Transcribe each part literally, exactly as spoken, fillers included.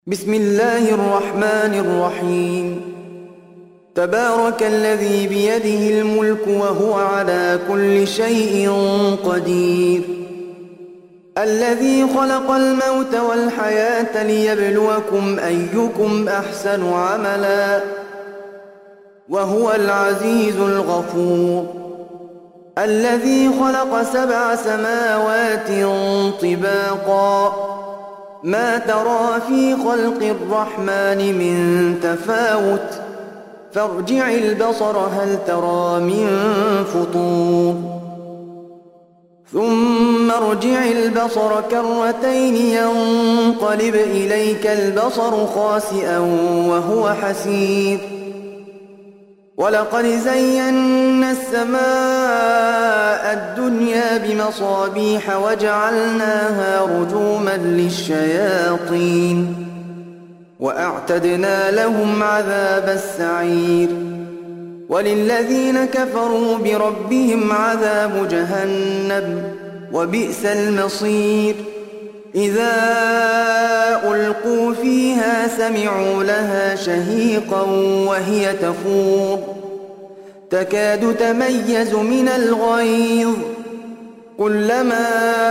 بسم الله الرحمن الرحيم. تبارك الذي بيده الملك وهو على كل شيء قدير، الذي خلق الموت والحياة ليبلوكم أيكم أحسن عملا وهو العزيز الغفور، الذي خلق سبع سماوات طباقا ما ترى في خلق الرحمن من تفاوت فارجع البصر هل ترى من فطور ثم ارجع البصر كرتين ينقلب إليك البصر خاسئا وهو حسير، ولقد زينا السماء الدنيا بمصابيح وجعلناها رجوما للشياطين وأعتدنا لهم عذاب السعير، وللذين كفروا بربهم عذاب جهنم وبئس المصير. إذا ألقوا فيها سمعوا لها شهيقا وهي تفور تكاد تميز من الغيظ، كلما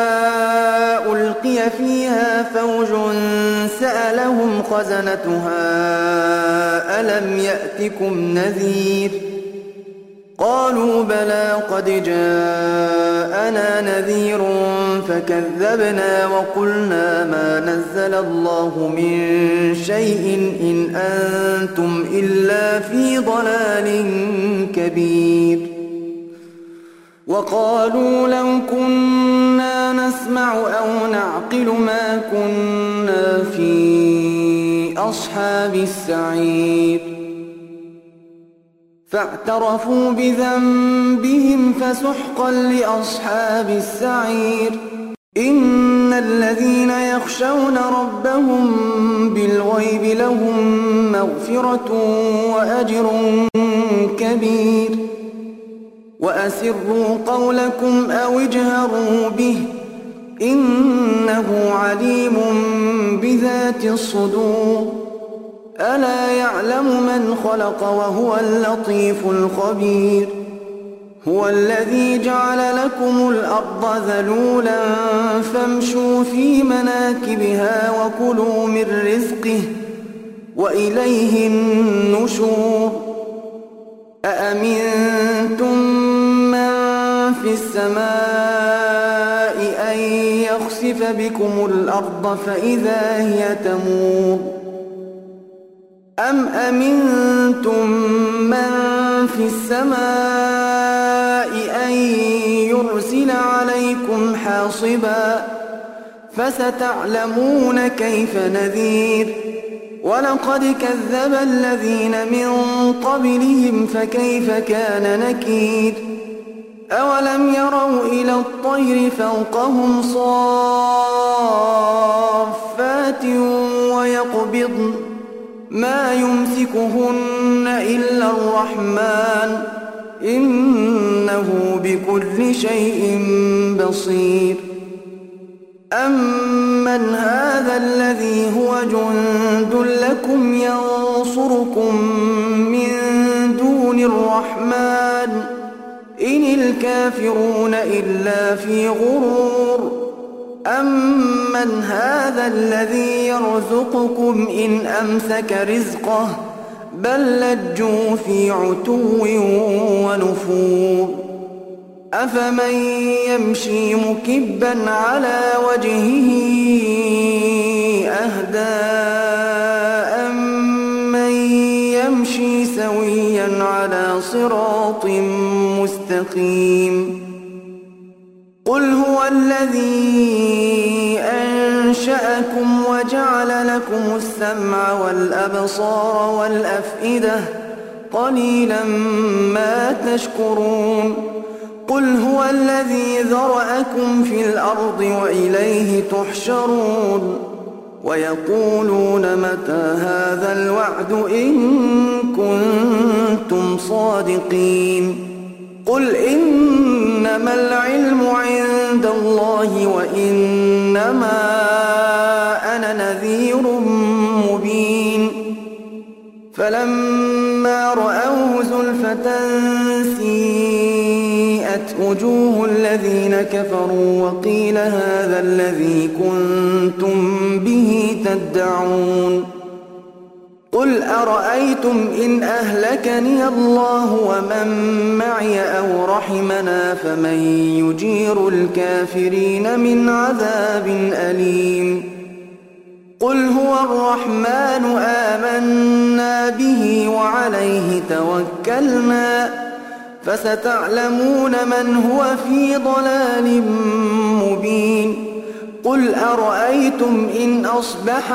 ألقي فيها فوج سألهم خزنتها ألم يأتكم نذير، قالوا بلى قد جاءنا نذير فكذبنا وقلنا ما نزل الله من شيء إن أنتم إلا في ضلال كبير. وقالوا لو كنا نسمع أو نعقل ما كنا في أصحاب السعير، فاعترفوا بذنبهم فسحقا لأصحاب السعير. إن الذين يخشون ربهم بالغيب لهم مغفرة وأجر كبير. وأسروا قولكم أو اجهروا به إنه عليم بذات الصدور، ألا يعلم من خلق وهو اللطيف الخبير. هو الذي جعل لكم الأرض ذلولا فامشوا في مناكبها وكلوا من رزقه وإليه النشور. أأمنتم من في السماء أن يخسف بكم الأرض فإذا هي تمور، أم أمنتم من في السماء أن يرسل عليكم حاصبا فستعلمون كيف نذير. ولقد كذب الذين من قبلهم فكيف كان نكير. أولم يروا إلى الطير فوقهم صافات ويقبضن ما يمسكهن إلا الرحمن إنه بكل شيء بصير. أمن هذا الذي هو جند لكم ينصركم من دون الرحمن إن الكافرون إلا في غرور. أمن هذا الذي يرزقكم إن أمسك رزقه بل لجوا في عتو ونفور. أفمن يمشي مكبا على وجهه أهدى أمن يمشي سويا على صراط مستقيم. قل هو الذي أنشأكم وجعل لكم السمع والأبصار والأفئدة قليلا ما تشكرون. قل هو الذي ذرأكم في الأرض وإليه تحشرون. ويقولون متى هذا الوعد إن كنتم صادقين. قل إنما العلم عند الله وإنما أنا نذير مبين فلما رأوه زلفة سيئت وجوه الذين كفروا وقيل هذا الذي كنتم به تدعون قل أرأيتم إن أهلكني الله ومن معي أو رحمنا فمن يجير الكافرين من عذاب أليم قل هو الرحمن آمنا به وعليه توكلنا فستعلمون من هو في ضلال مبين قل أرأيتم إن أصبح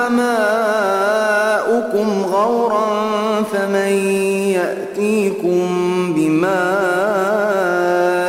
ماؤكم غورا، فمن يأتيكم بماء